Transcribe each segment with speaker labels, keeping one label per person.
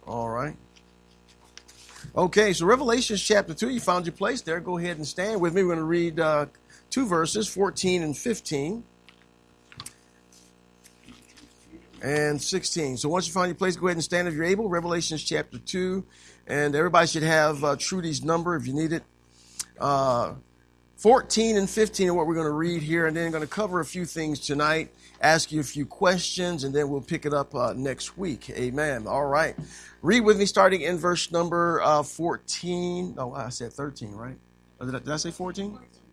Speaker 1: All right. Okay, so Revelations chapter 2, you found your place there. Go ahead and stand with me. We're going to read two verses, 14 and 15. And 16. So once you find your place, go ahead and stand if you're able. Revelations chapter 2. And everybody should have Trudy's number if you need it. 14 and 15 are what we're going to read here. And then I'm going to cover a few things tonight, ask you a few questions, and then we'll pick it up next week. Amen. All right. Read with me starting in verse number 14. Oh, I said 13, right? Did I say 14?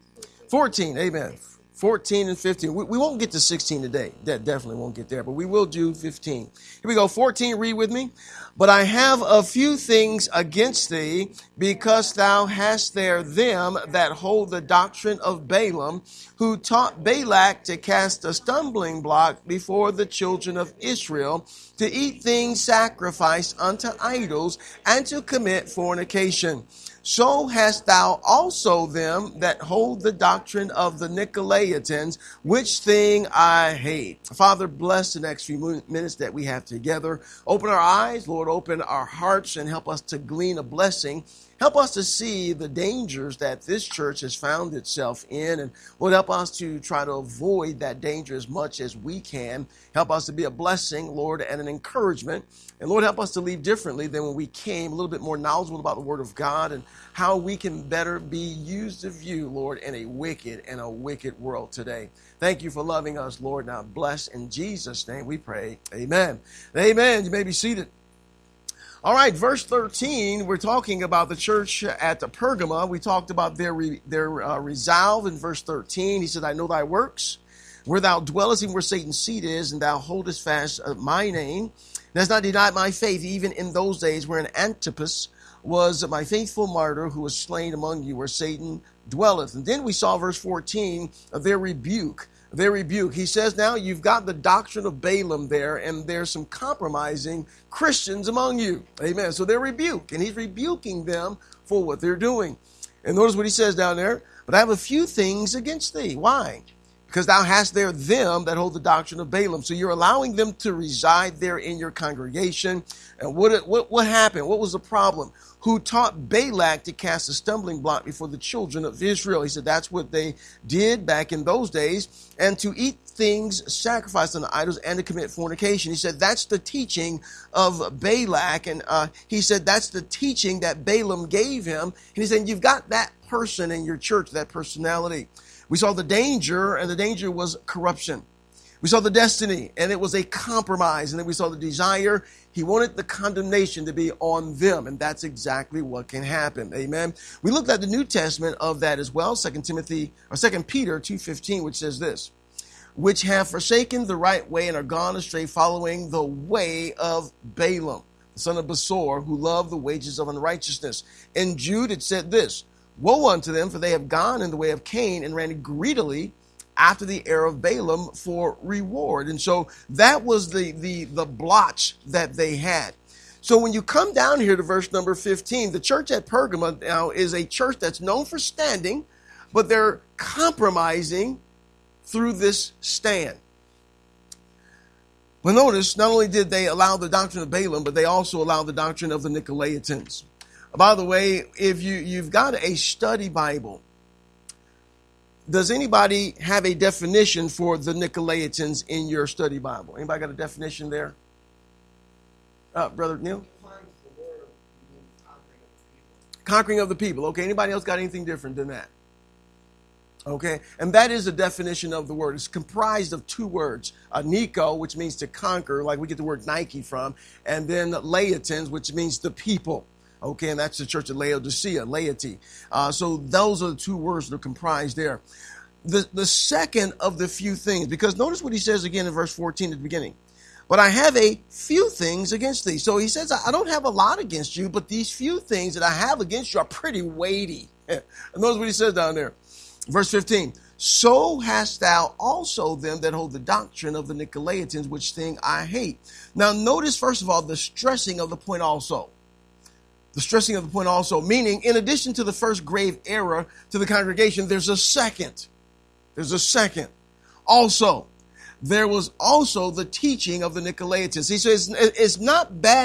Speaker 1: 14. Amen. 14 and 15. We won't get to 16 today. That definitely won't get there, but we will do 15. Here we go. 14, read with me. But I have a few things against thee, because thou hast there them that hold the doctrine of Balaam, who taught Balak to cast a stumbling block before the children of Israel, to eat things sacrificed unto idols, and to commit fornication. So hast thou also them that hold the doctrine of the Nicolaitans, which thing I hate. Father, bless the next few minutes that we have together. Open our eyes, Lord, open our hearts, and help us to glean a blessing. Help us to see the dangers that this church has found itself in, and Lord, help us to try to avoid that danger as much as we can. Help us to be a blessing, Lord, and an encouragement. And Lord, help us to leave differently than when we came, a little bit more knowledgeable about the Word of God and how we can better be used of you, Lord, in a wicked world today. Thank you for loving us, Lord. Now bless in Jesus' name we pray. Amen. Amen. You may be seated. All right, verse 13, we're talking about the church at Pergama. We talked about their resolve in verse 13. He said, I know thy works, where thou dwellest, even where Satan's seat is, and thou holdest fast my name. And hast not denied my faith, even in those days wherein Antipas was my faithful martyr, who was slain among you, where Satan dwelleth. And then we saw verse 14, their rebuke. Their rebuke. He says now you've got the doctrine of Balaam there, and there's some compromising Christians among you. Amen. So they're rebuke, and he's rebuking them for what they're doing. And notice what he says down there. But I have a few things against thee. Why? Because thou hast there them that hold the doctrine of Balaam. So you're allowing them to reside there in your congregation. And what happened? What was the problem? Who taught Balak to cast a stumbling block before the children of Israel. He said that's what they did back in those days. And to eat things sacrificed unto idols and to commit fornication. He said that's the teaching of Balak. And he said that's the teaching that Balaam gave him. And he said you've got that person in your church, that personality. We saw the danger, and the danger was corruption. We saw the destiny, and it was a compromise. And then we saw the desire. He wanted the condemnation to be on them, and that's exactly what can happen. Amen. We looked at the New Testament of that as well, 2 Peter 2:15, which says this, which have forsaken the right way and are gone astray, following the way of Balaam, the son of Besor, who loved the wages of unrighteousness. In Jude, it said this, woe unto them, for they have gone in the way of Cain and ran greedily after the error of Balaam for reward. And so that was the blotch that they had. So when you come down here to verse number 15, the church at Pergama now is a church that's known for standing, but they're compromising through this stand. Well, notice, not only did they allow the doctrine of Balaam, but they also allowed the doctrine of the Nicolaitans. By the way, if you've got a study Bible, does anybody have a definition for the Nicolaitans in your study Bible? Anybody got a definition there? Brother Neil? Conquering of the people. Okay, anybody else got anything different than that? Okay, and that is a definition of the word. It's comprised of two words, Nico, which means to conquer, like we get the word Nike from, and then Laitans, which means the people. Okay, and that's the church of Laodicea, laity. So those are the two words that are comprised there. The second of the few things, because notice what he says again in verse 14 at the beginning. But I have a few things against thee. So he says, I don't have a lot against you, but these few things that I have against you are pretty weighty. And notice what he says down there. Verse 15. So hast thou also them that hold the doctrine of the Nicolaitans, which thing I hate. Now notice, first of all, the stressing of the point also. The stressing of the point also, meaning in addition to the first grave error to the congregation, there's a second. There's a second. Also, there was also the teaching of the Nicolaitans. He says it's not bad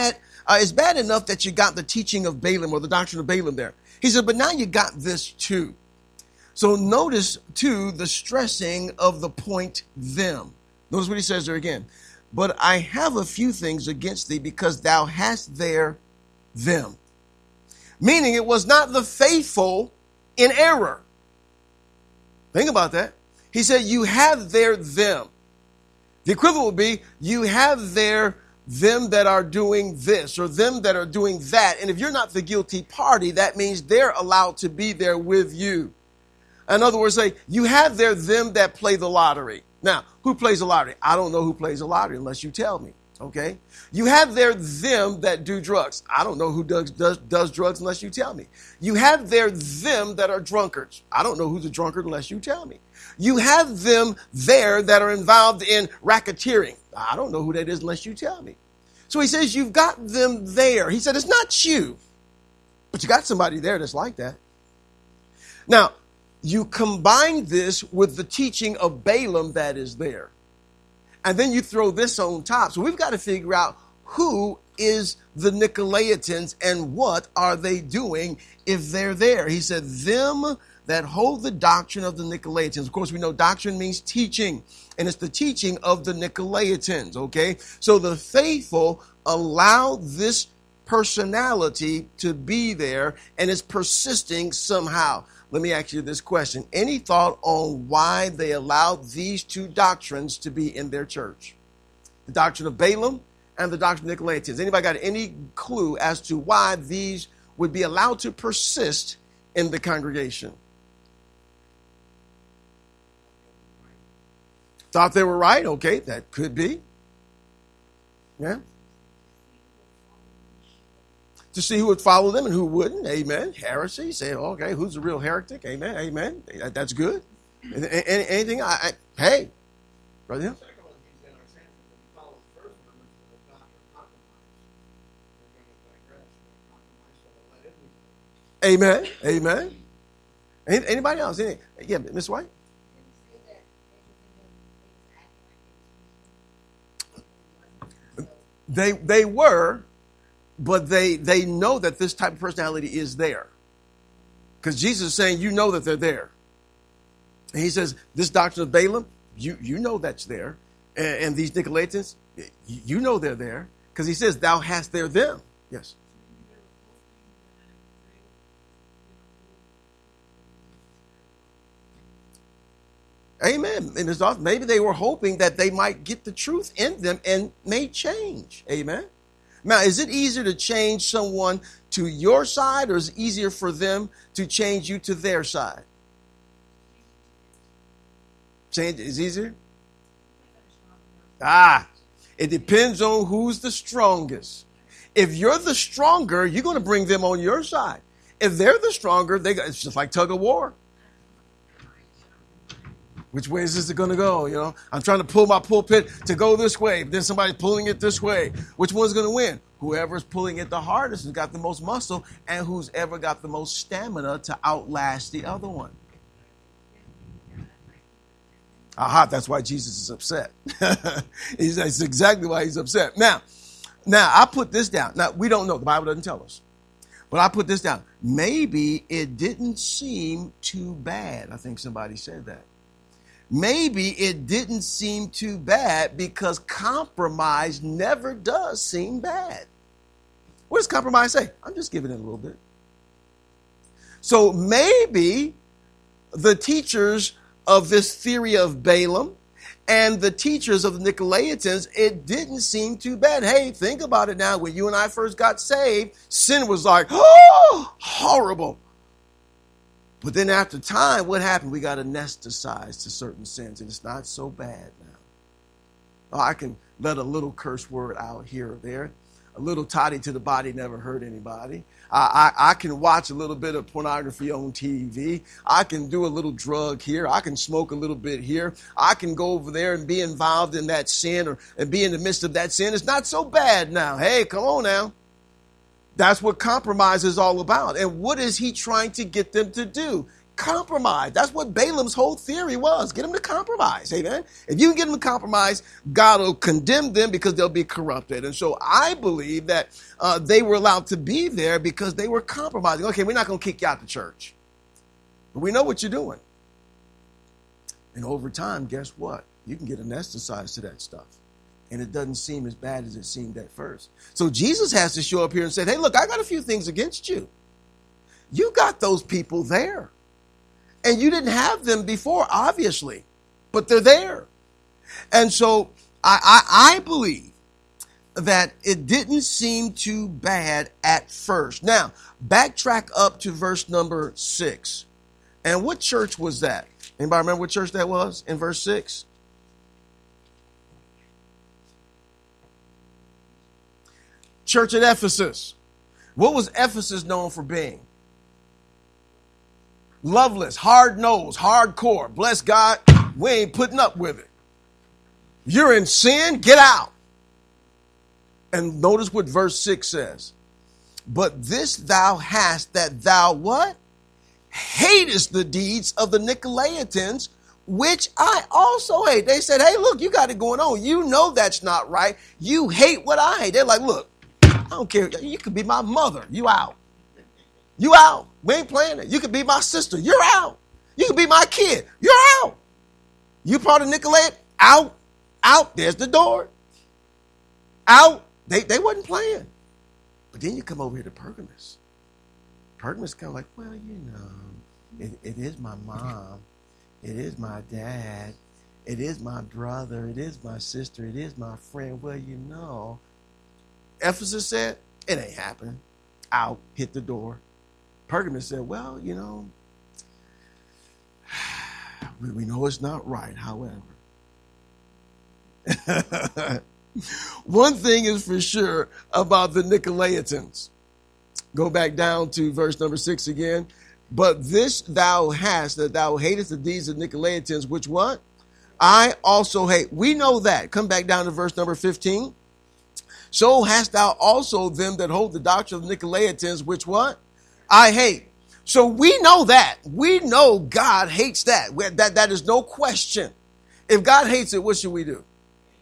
Speaker 1: it's bad enough that you got the teaching of Balaam or the doctrine of Balaam there. He said, but now you got this too. So notice too the stressing of the point them. Notice what he says there again. But I have a few things against thee because thou hast there them. Meaning it was not the faithful in error. Think about that. He said, you have there them. The equivalent would be, you have there them that are doing this or them that are doing that. And if you're not the guilty party, that means they're allowed to be there with you. In other words, say, you have there them that play the lottery. Now, who plays the lottery? I don't know who plays the lottery unless you tell me. Okay. You have there them that do drugs. I don't know who does drugs unless you tell me. You have there them that are drunkards. I don't know who's a drunkard unless you tell me. You have them there that are involved in racketeering. I don't know who that is unless you tell me. So he says, you've got them there. He said, it's not you, but you got somebody there that's like that. Now, you combine this with the teaching of Balaam that is there. And then you throw this on top. So we've got to figure out who is the Nicolaitans and what are they doing if they're there. He said, them that hold the doctrine of the Nicolaitans. Of course, we know doctrine means teaching, and it's the teaching of the Nicolaitans, okay? So the faithful allow this personality to be there, and it's persisting somehow. Let me ask you this question. Any thought on why they allowed these two doctrines to be in their church? The doctrine of Balaam and the doctrine of Nicolaitans. Anybody got any clue as to why these would be allowed to persist in the congregation? Thought they were right? Okay, that could be. Yeah. To see who would follow them and who wouldn't. Amen. Heresy. Say, okay, who's the real heretic? Amen. Amen. That's good. Anything? Hey, Brother Hill. Amen. Amen. Anybody else? Yeah, Miss White? They were, but they know that this type of personality is there. Because Jesus is saying, you know that they're there. And he says, this doctrine of Balaam, you know that's there. And these Nicolaitans, you know they're there. Because he says, thou hast there them. Yes. Amen. And it's also, maybe they were hoping that they might get the truth in them and may change. Amen. Now, is it easier to change someone to your side, or is it easier for them to change you to their side? Change is easier? It depends on who's the strongest. If you're the stronger, you're going to bring them on your side. If they're the stronger, it's just like tug of war. Which way is this going to go? You know, I'm trying to pull my pulpit to go this way, but then somebody's pulling it this way. Which one's going to win? Whoever's pulling it the hardest has got the most muscle, and who's ever got the most stamina to outlast the other one. Aha, that's why Jesus is upset. That's exactly why he's upset. Now, I put this down. Now, we don't know. The Bible doesn't tell us. But I put this down. Maybe it didn't seem too bad. I think somebody said that. Maybe it didn't seem too bad because compromise never does seem bad. What does compromise say? I'm just giving it a little bit. So maybe the teachers of this theory of Balaam and the teachers of the Nicolaitans, it didn't seem too bad. Hey, think about it now. When you and I first got saved, sin was like, oh, horrible. But then after time, what happened? We got anesthetized to certain sins, and it's not so bad now. Oh, I can let a little curse word out here or there. A little toddy to the body never hurt anybody. I can watch a little bit of pornography on TV. I can do a little drug here. I can smoke a little bit here. I can go over there and be involved in that sin and be in the midst of that sin. It's not so bad now. Hey, come on now. That's what compromise is all about. And what is he trying to get them to do? compromise. That's what Balaam's whole theory was. Get them to compromise. Amen. If you can get them to compromise, God will condemn them because they'll be corrupted. And so I believe that they were allowed to be there because they were compromising. Okay, we're not going to kick you out the church, but we know what you're doing. And over time, guess what? You can get anesthetized to that stuff. And it doesn't seem as bad as it seemed at first. So Jesus has to show up here and say, hey, look, I got a few things against you. You got those people there. And you didn't have them before, obviously. But they're there. And so I believe that it didn't seem too bad at first. Now, backtrack up to verse number 6. And what church was that? Anybody remember what church that was in verse 6? Church at Ephesus. What was Ephesus known for being? Loveless, hard-nosed, hardcore. Bless God, we ain't putting up with it. You're in sin, get out. And notice what verse 6 says. But this thou hast, that thou what? Hatest the deeds of the Nicolaitans, which I also hate. They said, hey, look, you got it going on. You know that's not right. You hate what I hate. They're like, look, I don't care. You could be my mother. You out. You out. We ain't playing it. You could be my sister. You're out. You could be my kid. You're out. You part of Nicolaitan? Out. Out. There's the door. Out. They wasn't playing. But then you come over here to Pergamos. Pergamos kind of like, well, you know, it is my mom. It is my dad. It is my brother. It is my sister. It is my friend. Well, you know. Ephesus said, it ain't happening. Out, hit the door. Pergamos said, well, you know, we know it's not right, however. One thing is for sure about the Nicolaitans. Go back down to verse number 6 again. But this thou hast, that thou hatest the deeds of Nicolaitans, which what? I also hate. We know that. Come back down to verse number 15. So hast thou also them that hold the doctrine of the Nicolaitans, which what? I hate. So we know that. We know God hates that. That is no question. If God hates it, what should we do?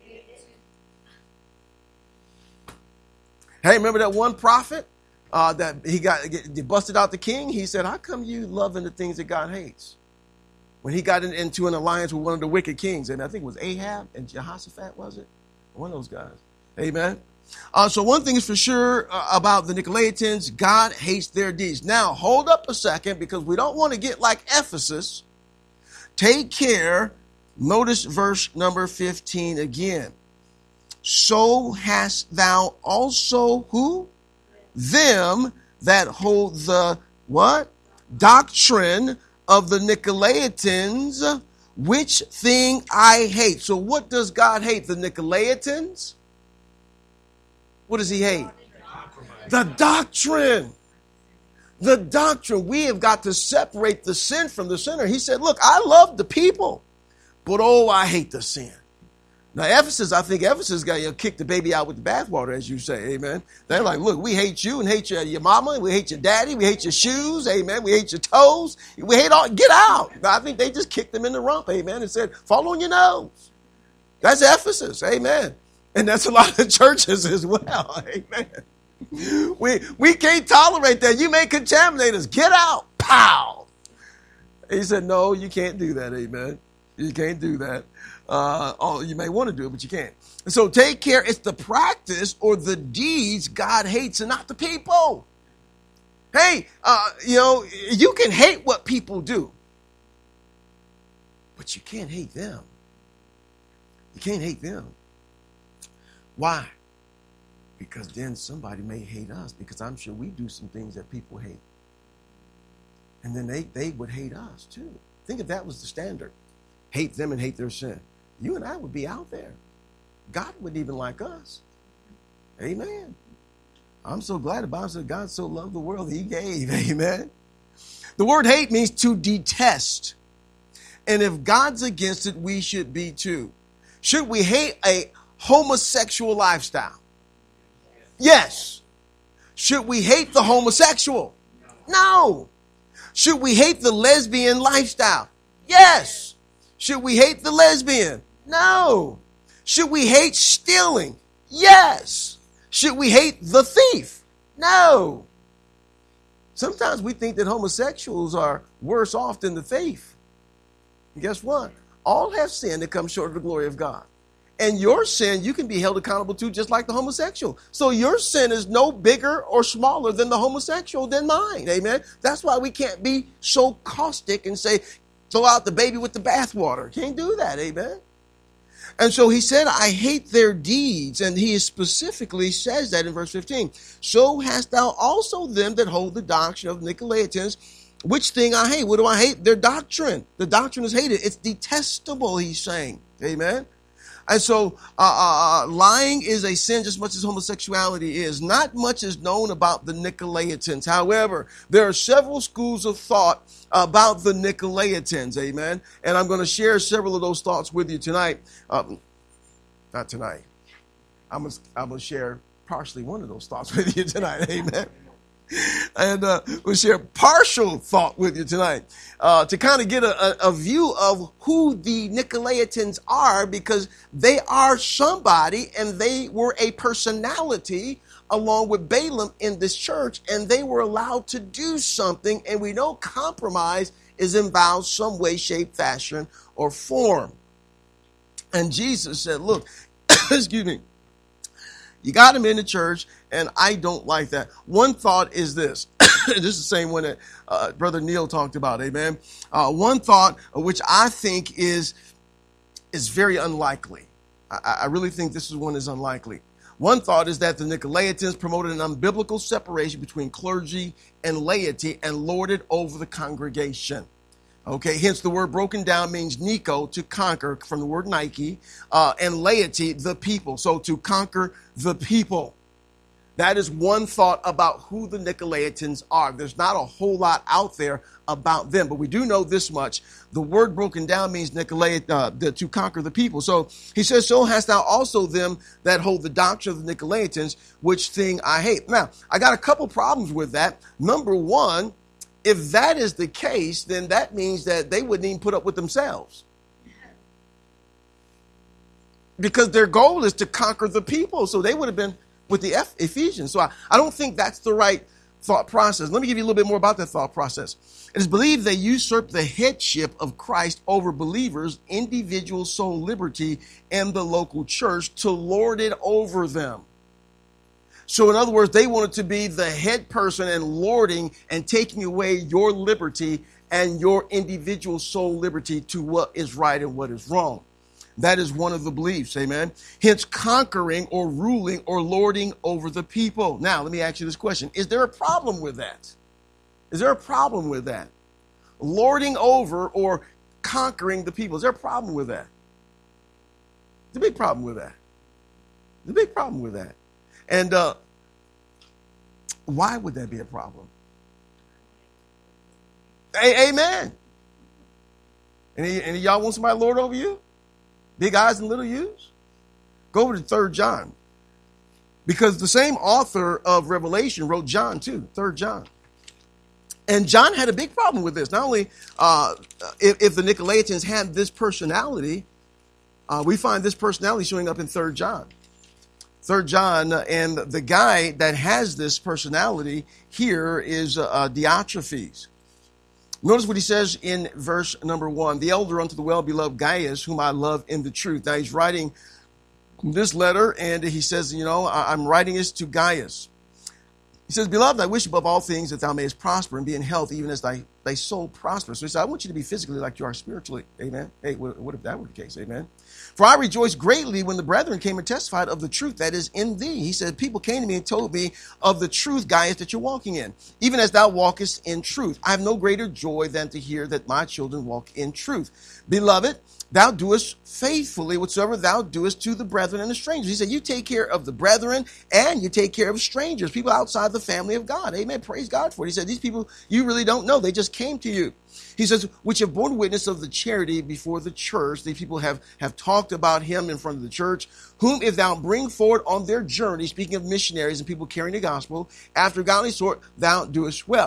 Speaker 1: Hey, remember that one prophet that he busted out the king? He said, how come you loving the things that God hates? When he got into an alliance with one of the wicked kings, and I think it was Ahab and Jehoshaphat, was it? One of those guys. Amen. So one thing is for sure about the Nicolaitans, God hates their deeds. Now, hold up a second, because we don't want to get like Ephesus. Take care. Notice verse number 15 again. So hast thou also who? Them that hold the what? Doctrine of the Nicolaitans, which thing I hate. So what does God hate? The Nicolaitans? What does he hate? The doctrine. The doctrine. We have got to separate the sin from the sinner. He said, look, I love the people, but oh, I hate the sin. Now, Ephesus, I think Ephesus got kick the baby out with the bathwater, as you say, amen. They're like, look, we hate you and hate your mama, we hate your daddy, we hate your shoes, amen, we hate your toes, we hate all, get out. I think they just kicked them in the rump, amen, and said, fall on your nose. That's Ephesus, amen. And that's a lot of churches as well, amen. We can't tolerate that. You may contaminate us. Get out. Pow. He said, no, you can't do that, amen. You can't do that. You may want to do it, but you can't. So take care. It's the practice or the deeds God hates and not the people. Hey, you can hate what people do, but you can't hate them. You can't hate them. Why? Because then somebody may hate us, because I'm sure we do some things that people hate. And then they would hate us too. Think if that was the standard. Hate them and hate their sin. You and I would be out there. God wouldn't even like us. Amen. I'm so glad about it. God so loved the world that he gave. Amen. The word hate means to detest. And if God's against it, we should be too. Should we hate a homosexual lifestyle? Yes. Should we hate the homosexual? No. Should we hate the lesbian lifestyle? Yes. Should we hate the lesbian? No. Should we hate stealing? Yes. Should we hate the thief? No. Sometimes we think that homosexuals are worse off than the thief. And guess what? All have sinned and come short of the glory of God. And your sin, you can be held accountable to just like the homosexual. So your sin is no bigger or smaller than the homosexual than mine. Amen. That's why we can't be so caustic and say, throw out the baby with the bathwater. Can't do that. Amen. And so he said, I hate their deeds. And he specifically says that in verse 15. So hast thou also them that hold the doctrine of Nicolaitans, which thing I hate. What do I hate? Their doctrine. The doctrine is hated. It's detestable, he's saying. Amen. And so lying is a sin just as much as homosexuality is. Not much is known about the Nicolaitans. However, there are several schools of thought about the Nicolaitans. Amen. And I'm going to share several of those thoughts with you tonight. Not tonight. I'm going to share partially one of those thoughts with you tonight. Amen. And we'll share partial thought with you tonight to kind of get a view of who the Nicolaitans are, because they are somebody and they were a personality along with Balaam in this church, and they were allowed to do something, and we know compromise is involved some way, shape, fashion, or form. And Jesus said, look, excuse me, you got him in the church, and I don't like that. One thought is this. This is the same one that Brother Neil talked about, amen. One thought, which I think is very unlikely. I really think this is one is unlikely. One thought is that the Nicolaitans promoted an unbiblical separation between clergy and laity and lorded over the congregation. Okay, hence the word broken down means Nico, to conquer, from the word Nike, and laity, the people. So to conquer the people. That is one thought about who the Nicolaitans are. There's not a whole lot out there about them, but we do know this much. The word broken down means to conquer the people. So he says, so hast thou also them that hold the doctrine of the Nicolaitans, which thing I hate. Now, I got a couple problems with that. Number one, if that is the case, then that means that they wouldn't even put up with themselves. Because their goal is to conquer the people. So they would have been with the Ephesians. So I don't think that's the right thought process. Let me give you a little bit more about that thought process. It is believed they usurp the headship of Christ over believers, individual soul liberty, and the local church to lord it over them. So in other words, they wanted to be the head person and lording and taking away your liberty and your individual soul liberty to what is right and what is wrong. That is one of the beliefs, amen. Hence conquering or ruling or lording over the people. Now, let me ask you this question. Is there a problem with that? Is there a problem with that? Lording over or conquering the people. Is there a problem with that? There's a big problem with that. There's a big problem with that. And why would that be a problem? Amen. Any of y'all want somebody to lord over you? Big I's and little U's? Go over to 3 John. Because the same author of Revelation wrote John too, 3 John. And John had a big problem with this. Not only if the Nicolaitans had this personality, we find this personality showing up in 3 John. 3 John, and the guy that has this personality here is Diotrephes. Notice what he says in verse number 1. The elder unto the well-beloved Gaius, whom I love in the truth. Now he's writing this letter, and he says, I'm writing this to Gaius. He says, beloved, I wish above all things that thou mayest prosper and be in health, even as thy soul prospers. So he said, I want you to be physically like you are spiritually. Amen. Hey, what if that were the case? Amen. For I rejoiced greatly when the brethren came and testified of the truth that is in thee. He said, people came to me and told me of the truth, Gaius, that you're walking in, even as thou walkest in truth. I have no greater joy than to hear that my children walk in truth. Beloved, thou doest faithfully whatsoever thou doest to the brethren and the strangers. He said, you take care of the brethren and you take care of strangers, people outside the family of God. Amen. Praise God for it. He said, these people you really don't know. They just came to you. He says, which have borne witness of the charity before the church. These people have talked about him in front of the church, whom if thou bring forward on their journey, speaking of missionaries and people carrying the gospel, after godly sort, thou doest well.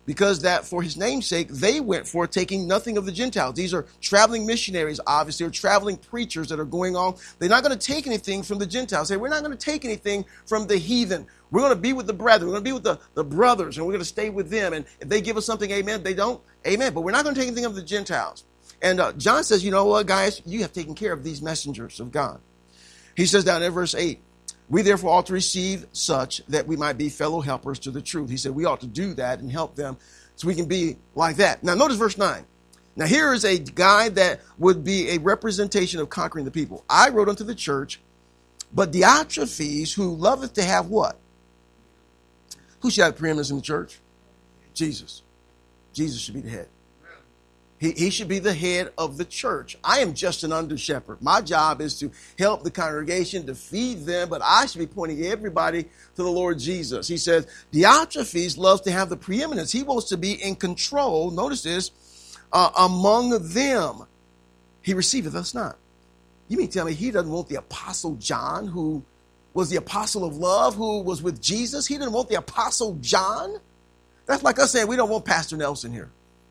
Speaker 1: because that for his name's sake, they went for taking nothing of the Gentiles. These are traveling missionaries, obviously, or traveling preachers that are going on. They're not going to take anything from the Gentiles. We're not going to take anything from the heathen. We're going to be with the brethren. We're going to be with the brothers, and we're going to stay with them. And if they give us something, amen, they don't, amen. But we're not going to take anything of the Gentiles. And John says, you know what, guys, you have taken care of these messengers of God. He says down in verse 8, we therefore ought to receive such that we might be fellow helpers to the truth. He said we ought to do that and help them so we can be like that. Now notice verse 9. Now here is a guy that would be a representation of conquering the people. I wrote unto the church, but Diotrephes, who loveth to have what? Who should have preeminence in the church? Jesus. Jesus should be the head. He should be the head of the church. I am just an under shepherd. My job is to help the congregation, to feed them, but I should be pointing everybody to the Lord Jesus. He says, Diotrephes loves to have the preeminence. He wants to be in control. Notice this, among them. He receiveth us not. You mean tell me he doesn't want the apostle John, who was the apostle of love, who was with Jesus? He didn't want the apostle John? That's like us saying we don't want Pastor Nelson here.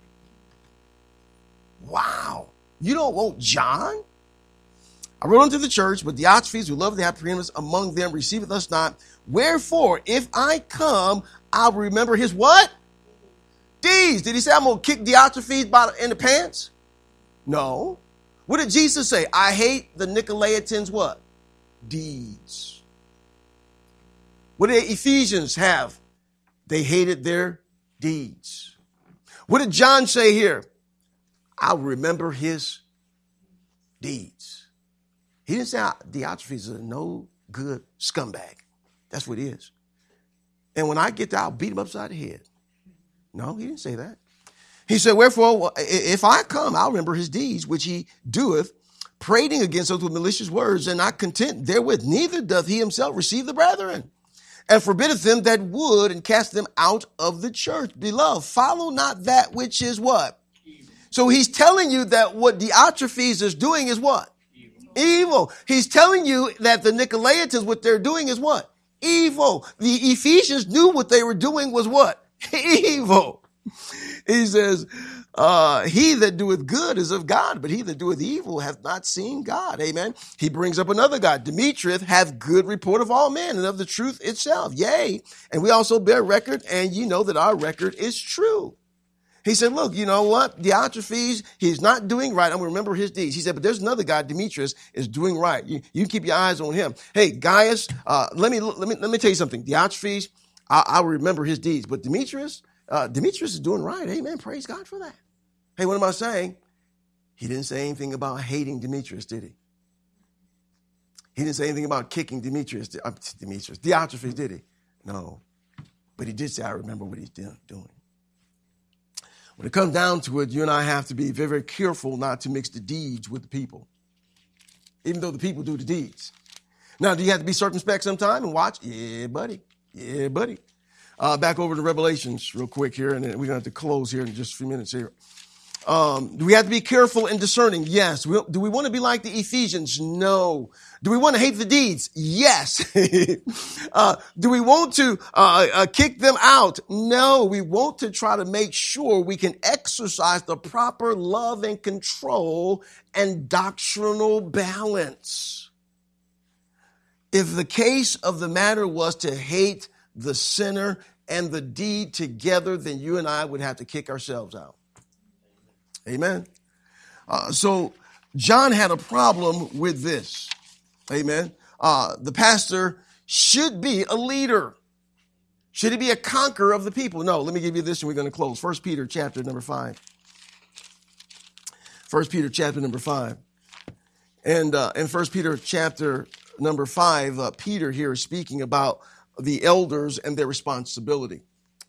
Speaker 1: Wow. You don't want John? I wrote unto the church, but Diotrephes, who loveth to have preeminence among them, receiveth us not. Wherefore, if I come, I'll remember his what? Deeds. Did he say I'm going to kick Diotrephes in the pants? No. What did Jesus say? I hate the Nicolaitans what? Deeds. What did Ephesians have? They hated their deeds. What did John say here? I'll remember his deeds. He didn't say Diotrephes is a no good scumbag. That's what he is. And when I get there, I'll beat him upside the head. No, he didn't say that. He said, wherefore, if I come, I'll remember his deeds, which he doeth, prating against us with malicious words, and not content therewith, neither doth he himself receive the brethren, and forbiddeth them that would, and cast them out of the church. Beloved, follow not that which is what? So he's telling you that what Diotrephes is doing is what? Evil. He's telling you that the Nicolaitans, what they're doing is what? Evil. The Ephesians knew what they were doing was what? Evil. He says, he that doeth good is of God, but he that doeth evil hath not seen God. Amen. He brings up another God. Demetrius hath good report of all men and of the truth itself. Yea. And we also bear record, and you know that our record is true. He said, look, you know what? Diotrephes, he's not doing right. I'm going to remember his deeds. He said, but there's another guy, Demetrius, is doing right. You keep your eyes on him. Hey, Gaius, let me tell you something. Diotrephes, I'll remember his deeds. But Demetrius is doing right. Amen. Praise God for that. Hey, what am I saying? He didn't say anything about hating Demetrius, did he? He didn't say anything about kicking Diotrephes, did he? No. But he did say, I remember what he's doing. When it comes down to it, you and I have to be very, very careful not to mix the deeds with the people, even though the people do the deeds. Now, do you have to be circumspect sometime and watch? Yeah, buddy. Yeah, buddy. Back over to Revelations real quick here, and then we're going to have to close here in just a few minutes here. Do we have to be careful and discerning? Yes. Do we want to be like the Ephesians? No. Do we want to hate the deeds? Yes. Do we want to kick them out? No. We want to try to make sure we can exercise the proper love and control and doctrinal balance. If the case of the matter was to hate the sinner and the deed together, then you and I would have to kick ourselves out. Amen. So John had a problem with this. Amen. The pastor should be a leader. Should he be a conqueror of the people? No, let me give you this and we're going to close. 1 Peter chapter number 5. 1 Peter chapter number 5. And in 1 Peter chapter number 5, Peter here is speaking about the elders and their responsibility.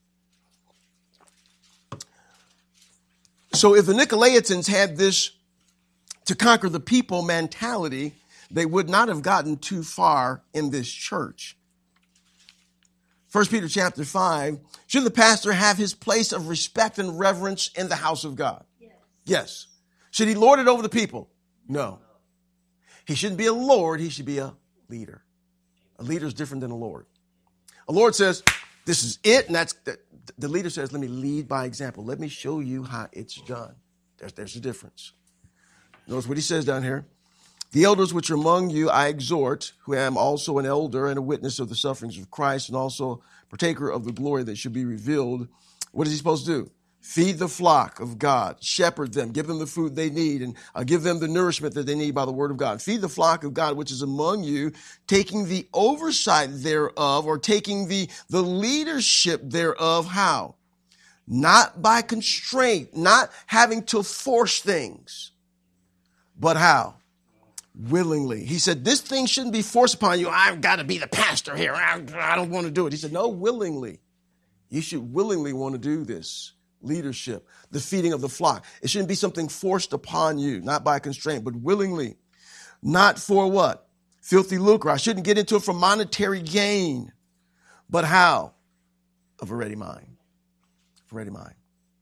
Speaker 1: So if the Nicolaitans had this to conquer the people mentality, they would not have gotten too far in this church. 1 Peter chapter 5, should the pastor have his place of respect and reverence in the house of God? Yes. Should he lord it over the people? No. He shouldn't be a lord. He should be a leader. A leader is different than a lord. A lord says, this is it, and The leader says, let me lead by example. Let me show you how it's done. There's a difference. Notice what he says down here. The elders which are among you I exhort, who am also an elder and a witness of the sufferings of Christ, and also partaker of the glory that should be revealed. What is he supposed to do? Feed the flock of God, shepherd them, give them the food they need, and give them the nourishment that they need by the word of God. Feed the flock of God which is among you, taking the oversight thereof, or taking the leadership thereof. How? Not by constraint, not having to force things, but how? Willingly. He said, this thing shouldn't be forced upon you. I've got to be the pastor here. I don't want to do it. He said, no, willingly. You should willingly want to do this. Leadership, the feeding of the flock. It shouldn't be something forced upon you, not by constraint, but willingly. Not for what? Filthy lucre. I shouldn't get into it for monetary gain. But how? Of a ready mind. Of a ready mind.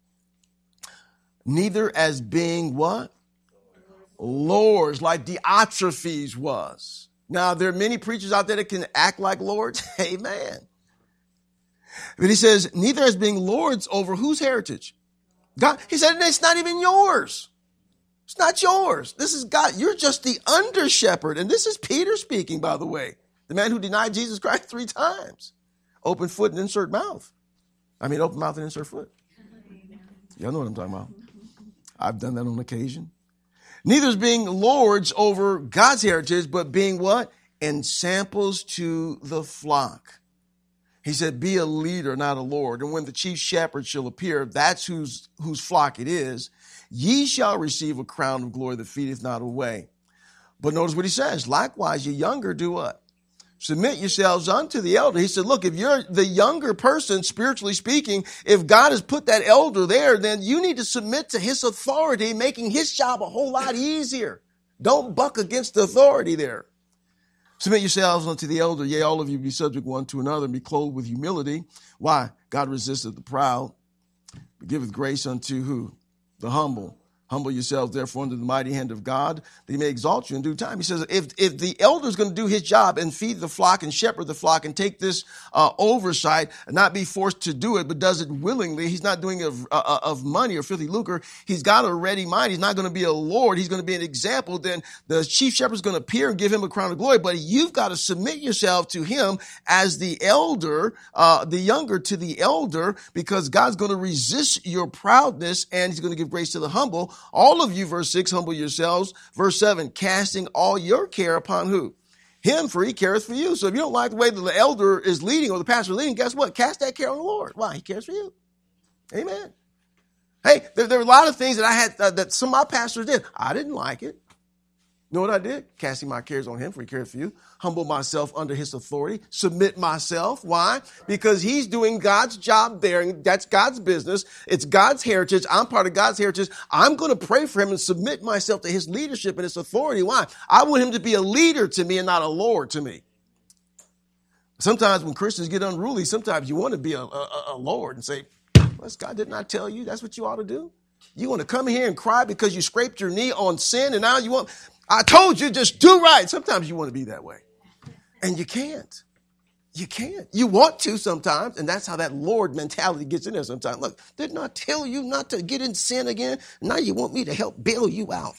Speaker 1: Neither as being what? Lords, like Diotrephes was. Now, there are many preachers out there that can act like lords. Amen. But he says, neither as being lords over whose heritage? God. He said, it's not even yours. It's not yours. This is God. You're just the under shepherd. And this is Peter speaking, by the way. The man who denied Jesus Christ 3 times. Open foot and insert mouth. Open mouth and insert foot. Y'all know what I'm talking about. I've done that on occasion. Neither as being lords over God's heritage, but being what? Ensamples to the flock. He said, be a leader, not a lord. And when the chief shepherd shall appear, that's whose flock it is, ye shall receive a crown of glory that feedeth not away. But notice what he says. Likewise, ye younger, do what? Submit yourselves unto the elder. He said, look, if you're the younger person, spiritually speaking, if God has put that elder there, then you need to submit to his authority, making his job a whole lot easier. Don't buck against the authority there. Submit yourselves unto the elder. Yea, all of you be subject one to another and be clothed with humility. Why? God resisteth the proud, but giveth grace unto who? The humble. Humble yourselves, therefore, under the mighty hand of God, that he may exalt you in due time. He says, if the elder is going to do his job and feed the flock and shepherd the flock and take this oversight and not be forced to do it, but does it willingly, he's not doing it of money or filthy lucre. He's got a ready mind. He's not going to be a lord. He's going to be an example. Then the chief shepherd is going to appear and give him a crown of glory. But you've got to submit yourself to him as the elder, the younger to the elder, because God's going to resist your proudness and he's going to give grace to the humble. All of you, verse 6, humble yourselves. Verse 7, casting all your care upon who? Him, for he careth for you. So if you don't like the way that the elder is leading or the pastor is leading, guess what? Cast that care on the Lord. Why? He cares for you. Amen. Hey, there are a lot of things that I had that some of my pastors did. I didn't like it. You know what I did? Casting my cares on him, for he cares for you. Humble myself under his authority. Submit myself. Why? Because he's doing God's job there, and that's God's business. It's God's heritage. I'm part of God's heritage. I'm going to pray for him and submit myself to his leadership and his authority. Why? I want him to be a leader to me and not a lord to me. Sometimes when Christians get unruly, sometimes you want to be a lord and say, well, God did not tell you that's what you ought to do? You want to come here and cry because you scraped your knee on sin and now you want... I told you, just do right. Sometimes you want to be that way. And you can't. You can't. You want to sometimes, and that's how that Lord mentality gets in there sometimes. Look, didn't I tell you not to get in sin again? Now you want me to help bail you out.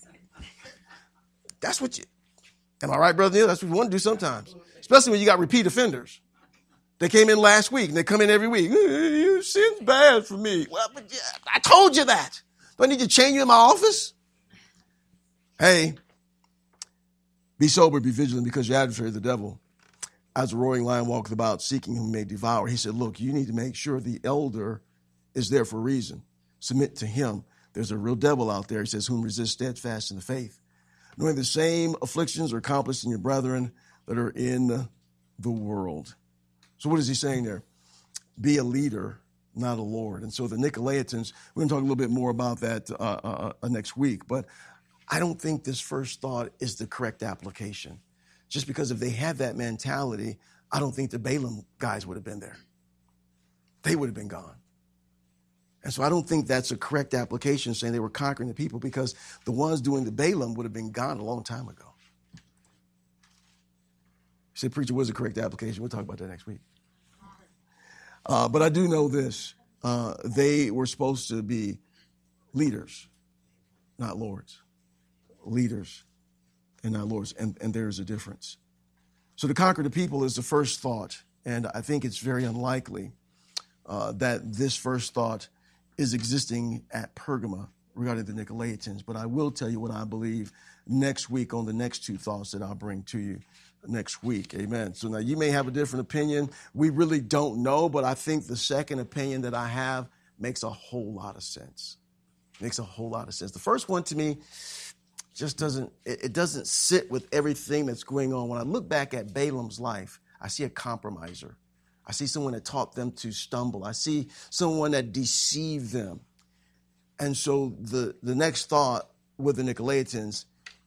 Speaker 1: That's what you... Am I right, Brother Neil? That's what you want to do sometimes. Especially when you got repeat offenders. They came in last week, and they come in every week. Your sin's bad for me. Well, but yeah, I told you that. Do I need to chain you in my office? Hey, be sober, be vigilant, because your adversary, the devil, as a roaring lion walketh about, seeking whom he may devour. He said, look, you need to make sure the elder is there for a reason. Submit to him. There's a real devil out there. He says, whom resist steadfast in the faith, knowing the same afflictions are accomplished in your brethren that are in the world. So what is he saying there? Be a leader, not a lord. And so the Nicolaitans, we're going to talk a little bit more about that next week, but I don't think this first thought is the correct application. Just because if they had that mentality, I don't think the Balaam guys would have been there. They would have been gone. And so I don't think that's a correct application saying they were conquering the people, because the ones doing the Balaam would have been gone a long time ago. You say, preacher, what's the correct application? We'll talk about that next week. But I do know this. They were supposed to be leaders, not lords. Leaders and not lords. And there's a difference. So to conquer the people is the first thought. And I think it's very unlikely that this first thought is existing at Pergama regarding the Nicolaitans. But I will tell you what I believe next week on the next two thoughts that I'll bring to you next week. Amen. So now you may have a different opinion. We really don't know, but I think the second opinion that I have makes a whole lot of sense. Makes a whole lot of sense. The first one to me just doesn't sit with everything that's going on. When I look back at Balaam's life, I see a compromiser. I see someone that taught them to stumble. I see someone that deceived them. And so the next thought with the Nicolaitans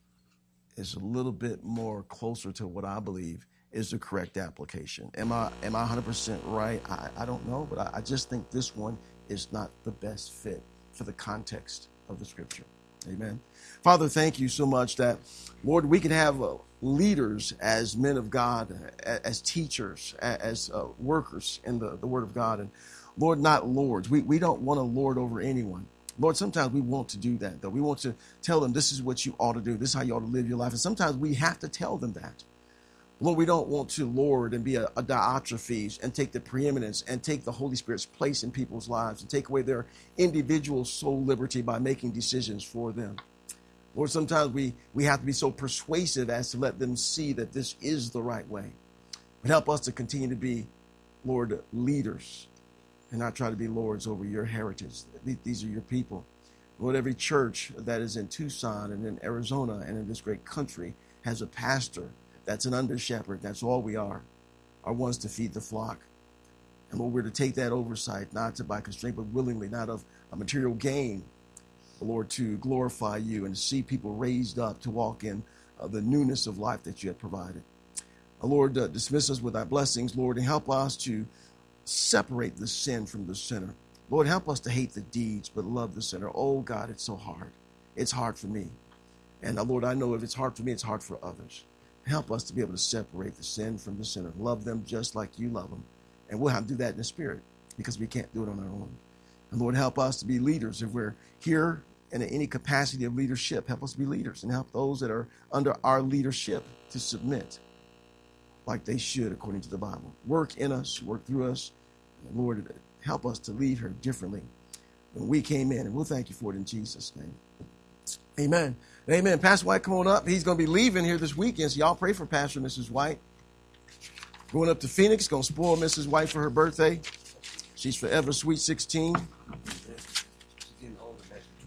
Speaker 1: is a little bit more closer to what I believe is the correct application. Am I 100% right? I don't know, but I just think this one is not the best fit for the context of the scripture. Amen. Father, thank you so much that, Lord, we can have leaders as men of God, as teachers, as workers in the word of God. And Lord, not lords. We don't want to lord over anyone. Lord, sometimes we want to do that, though. We want to tell them this is what you ought to do. This is how you ought to live your life. And sometimes we have to tell them that. Lord, we don't want to lord and be a Diotrephes and take the preeminence and take the Holy Spirit's place in people's lives and take away their individual soul liberty by making decisions for them. Lord, sometimes we have to be so persuasive as to let them see that this is the right way. But help us to continue to be, Lord, leaders and not try to be lords over your heritage. These are your people. Lord, every church that is in Tucson and in Arizona and in this great country has a pastor that's an under shepherd. That's all we are ones to feed the flock. And Lord, we're to take that oversight, not to by constraint, but willingly, not of a material gain, but Lord, to glorify you and to see people raised up to walk in the newness of life that you have provided. Lord, dismiss us with thy blessings, Lord, and help us to separate the sin from the sinner. Lord, help us to hate the deeds, but love the sinner. Oh, God, it's so hard. It's hard for me. And Lord, I know if it's hard for me, it's hard for others. Help us to be able to separate the sin from the sinner. Love them just like you love them. And we'll have to do that in the spirit because we can't do it on our own. And Lord, help us to be leaders. If we're here in any capacity of leadership, help us to be leaders and help those that are under our leadership to submit like they should according to the Bible. Work in us, work through us. And Lord, help us to leave here differently than we came in. And we'll thank you for it in Jesus' name. Amen. Amen. Pastor White, come on up. He's going to be leaving here this weekend, so y'all pray for Pastor and Mrs. White. Going up to Phoenix, going to spoil Mrs. White for her birthday. She's forever sweet 16.